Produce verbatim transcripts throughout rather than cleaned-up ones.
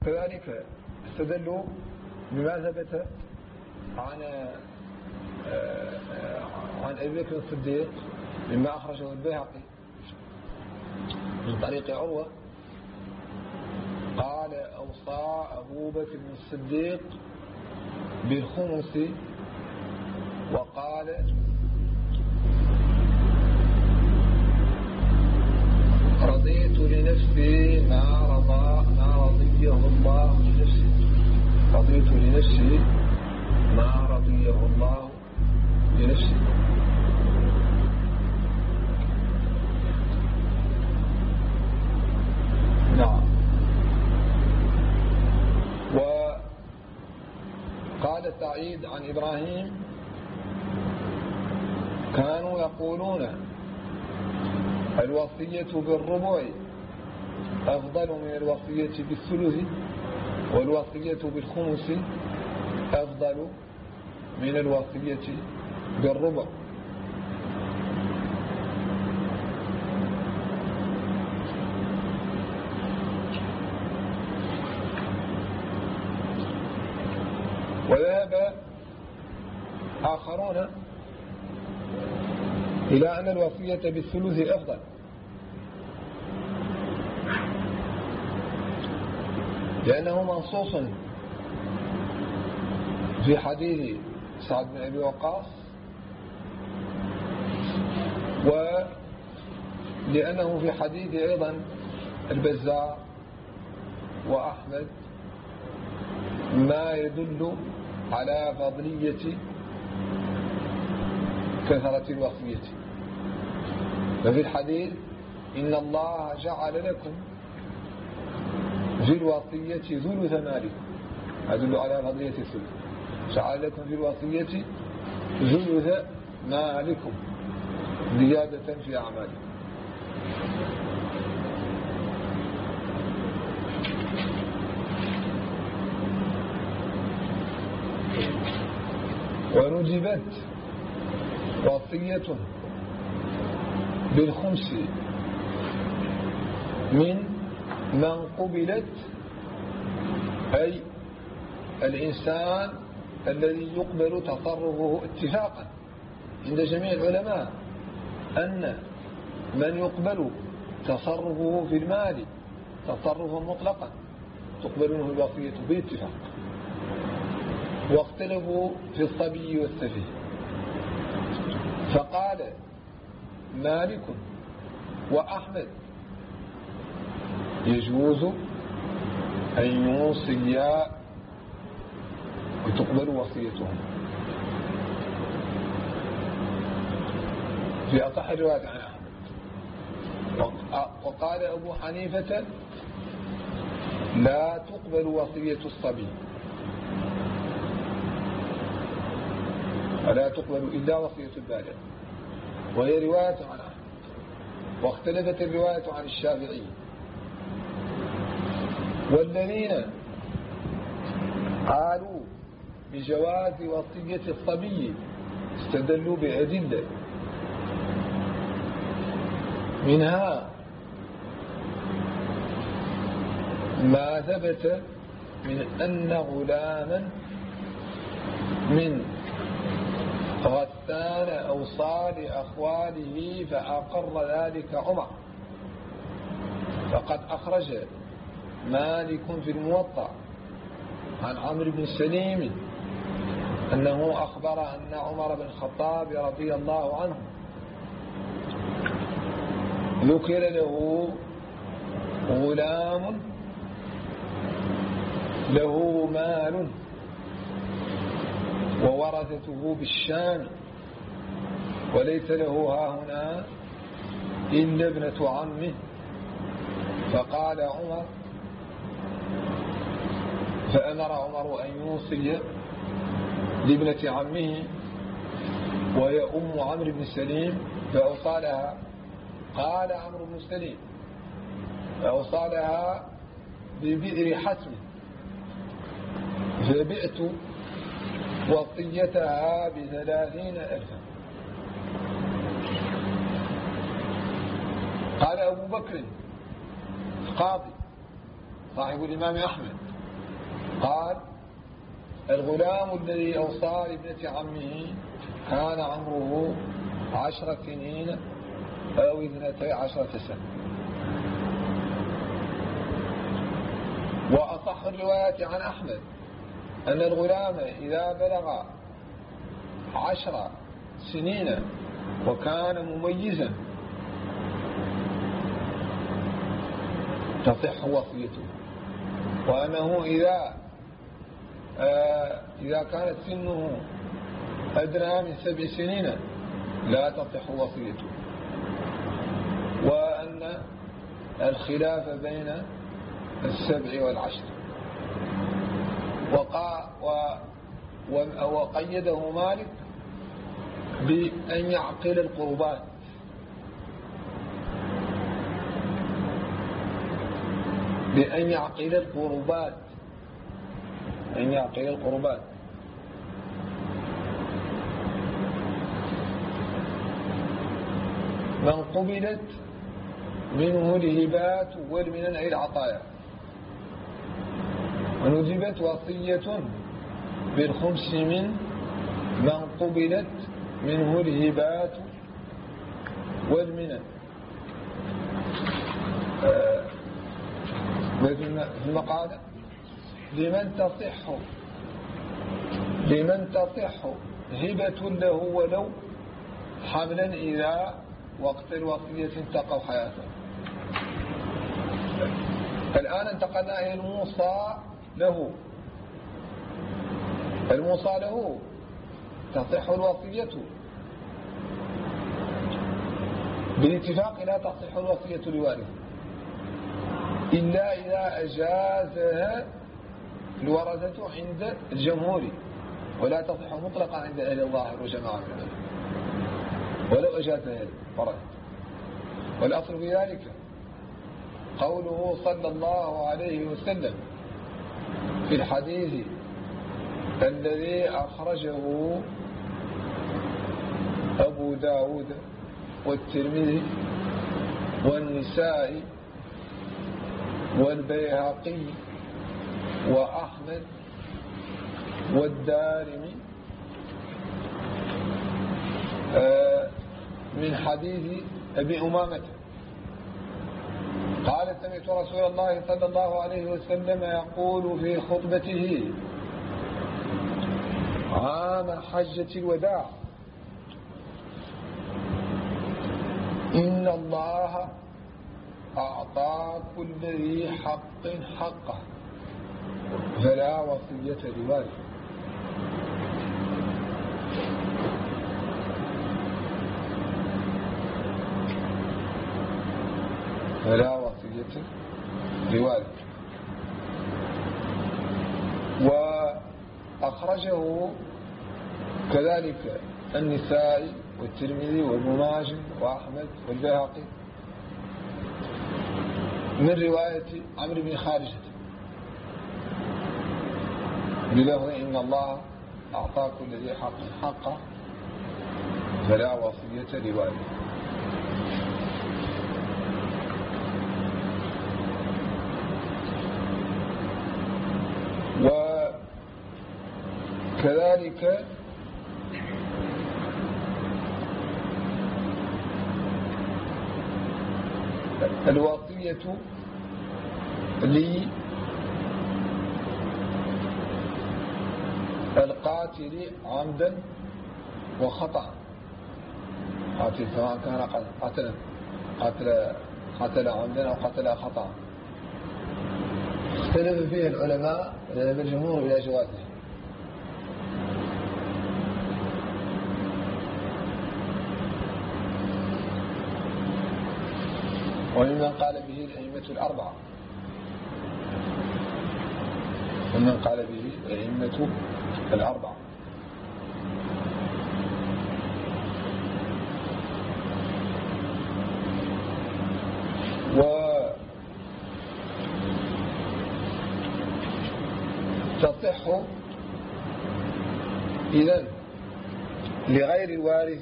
كذلك استدلوا بما ثبت عن عن أبي بكر الصديق مما أخرجه البيهقي من طريق عروة قال أوصى أبو بكر الصديق بالخمس وقال رضيت لنفسي ما رضى ما رضيه الله لنفسي رضيت لنفسي ما رضيه الله لنفسي. نعم. وقال سعيد عن إبراهيم كانوا يقولون الوصية بالربع أفضل من الوصية بالثلث والوصية بالخمس أفضل من الوصية بالربع. وذهب آخرون إلى أن الوصية بالثلث أفضل، لأنه منصوص في حديث سعد بن أبي وقاص، ولأنه في حديث أيضا البزار وأحمد ما يدل على فضلية كثرة الوصية. ففي الحديث إن الله جعل لكم في الوصية ثلث مالكم يدل على فضلية الثلث، جعل لكم في الوصية ثلث مالكم زيادة في أعمالكم. ونجبت وصية بالخمس من من قبلت، أي الإنسان الذي يقبل تصرفه اتفاقا عند جميع العلماء أن من يقبل تصرفه في المال تصرفا مطلقا تقبل منه الوصية باتفاق. واختلفوا في الصبي والسفيه، فقال مالك وأحمد يجوز أن يوصيا وتقبل وصيتهم في أصح الروايات عن أحمد. وقال أبو حنيفة لا تقبل وصية الصبي ولا تقبل إلا وصية البالغ، وهي رواية عن أحمد. واختلفت الرواية عن الشافعي. والذين قالوا بجواز وصية الصبي استدلوا بأدلة، منها ما ثبت من أن غلاما من غسان أوصى لأخواله فأقر ذلك عمر. فقد أخرج مالك في الموطأ عن عمرو بن سليم أنه أخبر أن عمر بن الخطاب رضي الله عنه ذكر له غلام له مال وورثته بالشام وليس له هاهنا إلا ابنة عمه. فقال عمر فأمر عمر أن يوصي لابنة عمه وهي أم عمرو بن سليم فأوصى لها. قال عمرو بن سليم فأوصى لها ببئر حتم فبئت وصيتها بثلاثين ألفا. قال أبو بكر القاضي صاحب الإمام أحمد قال الغلام الذي أوصى لابنة عمه كان عمره عشر سنين أو اثنتي عشرة سنة. وأصح الروايات عن أحمد أن الغلام إذا بلغ عشر سنين وكان مميزا تصح وصيته، وأنه إذا آه إذا كانت سنه أدنى من سبع سنين لا تصح وصيته، وأن الخلاف بين السبع والعشر. وقا و وقيده مالك بأن يعقل القربات، بأن يعقل القربات أن يعقل القربات من قبلت منه الهبات والمنن أي العطايا. ونجبت وصية بالخمس من من قبلت منه الهبات والمنن. في المقالة لمن تصح لمن تصح هبة له ولو حملا إذا وقت الوصية انتقوا حياته. الآن انتقلنا إلى الموصى له. الموصى له تصح الوصية بالاتفاق، لا تصح الوصية لوارث إلا إذا أجازها الورثة عند الجمهور، ولا تصح مطلقا عند أهل الظاهر وجماعة من العلماء ولو أجازها الورثة. والأصل في ذلك قوله صلى الله عليه وسلم في الحديث الذي أخرجه أبو داود والترمذي والنسائي والبيهقي وأحمد والدارمي من حديث أبي أمامة قال سمعت رسول الله صلى الله عليه وسلم يقول في خطبته عام حجة الوداع إن الله أعطى كل ذي حق حقه فلا وصية لوارث. فلا وصية لوارث. وأخرجه كذلك النسائي والترمذي وابن ماجه وأحمد والبيهقي من رواية عمرو بن خارجة بلفظ إن الله أعطى كل ذي حق حقه فلا وصية لوارث. وكذلك الوصية للقاتل عمدا وخطأ، قاتل سواء كان قتل قتل قتل عمدا أو قتل خطأ، اختلف فيه العلماء بالجمهور إلى جوازه. وممن قال به الأئمة الأربعة ومن قال به الأئمة الأربعة وتصح إذن لغير الوارث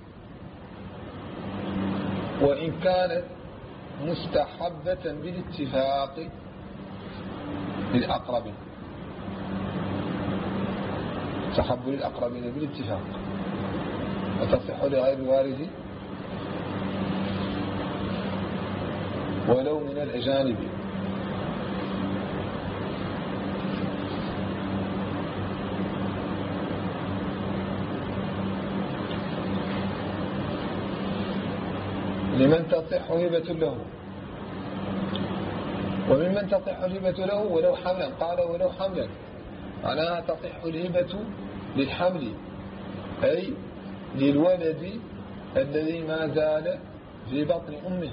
وإن كانت مستحبة بالاتفاق للأقربين. تحبل الأقربين بالاتفاق، وتصح لغير الوارث ولو من الأجانب. لمن تصح هبة له، وممن تصح الهبة له ولو حملا. قال ولو حملا معناها تصح الهبة للحمل، أي للولد الذي ما زال في بطن أمه،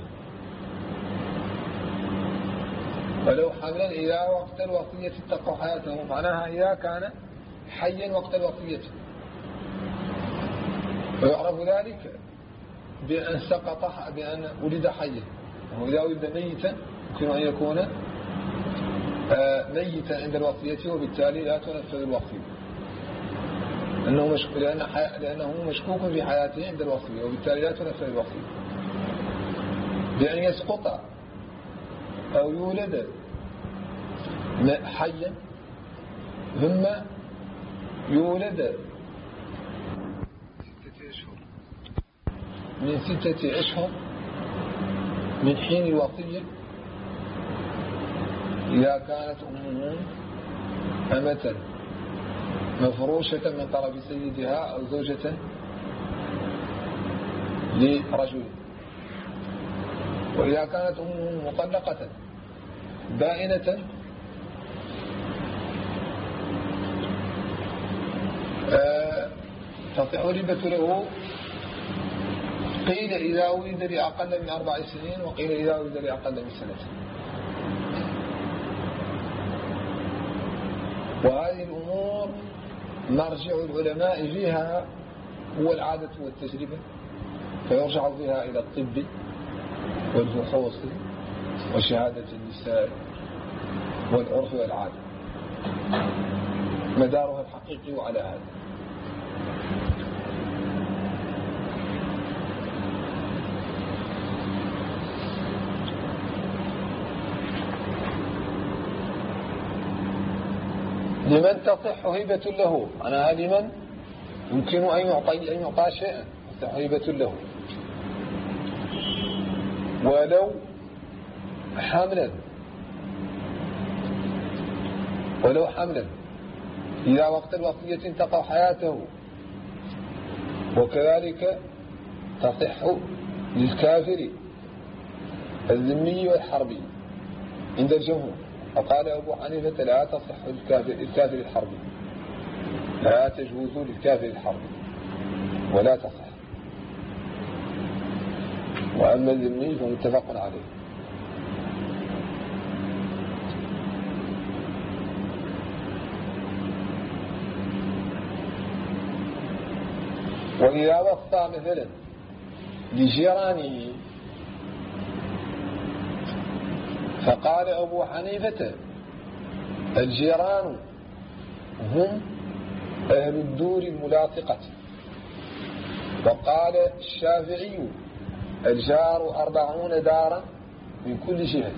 ولو حملا إلى وقت الوصية اتقوا حياته، معناها إذا كان حيا وقت الوصية. ويعرف ذلك بأن سقط، بأن ولد حيا، وإذا ولد ميتا يمكن أن يكون ميتا عند الوصية، وبالتالي لا تنفذ الوصية لأنه مشكوك, لأن حي... لأنه مشكوك في حياته عند الوصية، وبالتالي لا تنفذ الوصية. بأن يسقط أو يولد حيا ثم يولد ستة أشهر من ستة أشهر من حين الوصية، إذا كانت أمه أمة مفروشة من طرف سيدها أو زوجة لرجل، وإذا كانت أمه مطلقة بائنة تصح الهبة له. قيل إذا ولد لأقل من أربع سنين، وقيل إذا ولد لأقل من سنة. وهذه الأمور مرجع العلماء فيها هو العادة والتجربة، فيرجع فيها إلى الطب والفحوص وشهادة النساء والعرف والعادة، مدارها الحقيقي على هذا. لمن تصح هبة له، أنا لمن يمكن أن يعطي أن يعطى شيئا تصح هبة له ولو حملا، ولو حملا إذا وقت الوصية انتقى حياته. وكذلك تصح للكافر الذمي والحربي عند الجمهور. فقال أبو حنيفة لا تصح للكافر الكافر الحربي، لا تجوز للكافر الحربي ولا تصح. وأما الذمي فمتفق عليه. وإذا وصى مثلا لجيرانه، فقال أبو حنيفة الجيران هم أهل الدور الملاصقة، وقال الشافعي الجار أربعون دارا من كل جهة،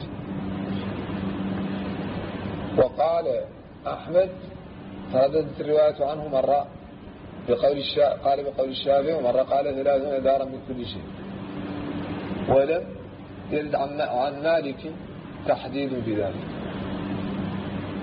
وقال أحمد فردت الرواية عنه مرة بقول الشا... قال بقول الشافعي، ومرة قال ثلاثون دارا من كل شيء، ولم يرد عن مالك تحديد بذلك.